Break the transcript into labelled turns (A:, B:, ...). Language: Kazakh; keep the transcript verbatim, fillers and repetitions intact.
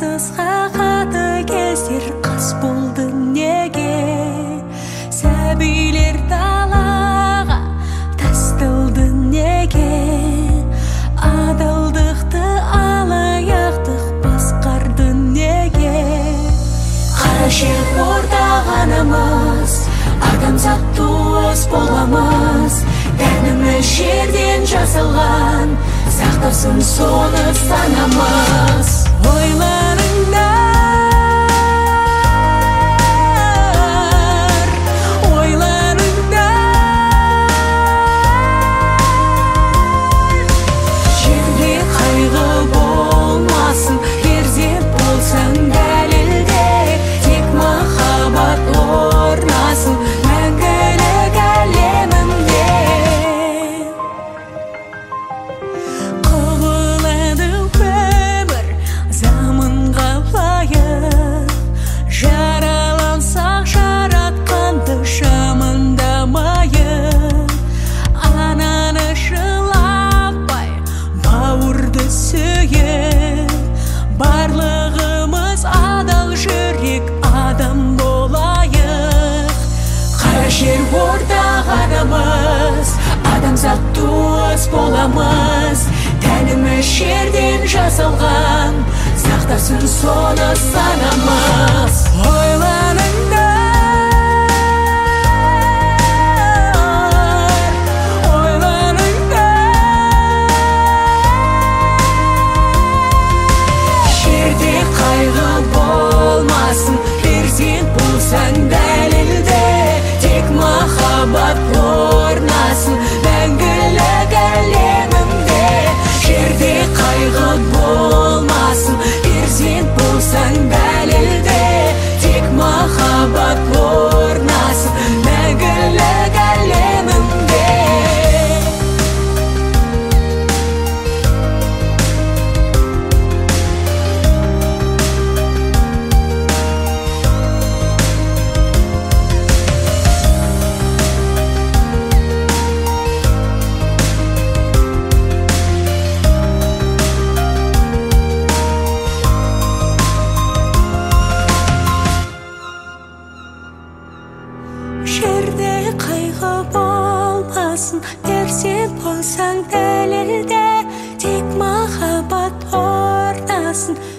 A: Сызға қаты кездер қас болды неге? Сәбилер далаға тасталды неге? Адалдықты алаяқтық басқарды неге? Қара жер ортағанымыз, адамзат туыс боламыз. Тәніміз жерден жасалған, сақтасын соны санамыз. Ойланыңдар, ойланыңдар. Жерде қайғы болмасын, перзент болсаң дәлелде. Тек махаббат орнасын мәңгілік әлемімде. Құбылады өмір заманға лайық, жаралансақ жаратқанды жамандамайық. Ананы жылатпай бауырды сүйіп, барлығымыз адал жүрек адам болайық. Қара жер ортағанымыз, адамзат туыс боламыз. Тәніміз жерден жасалған, сақтасын соны санамыз. Ойланыңдар, ойланыңдар. Жерде қайғы болмасын, перзент болсаң дәлелде. Тек махаббат орнасын мәңгілік әлемімде. Жерде қайғы болмасын, перзент болсаң дәлелде. Тек махаббат орнасын мәңгілік әлемімде. Жерде қайғы болмасын, перзент болсаң дәлелде. Тек махаббат орнасын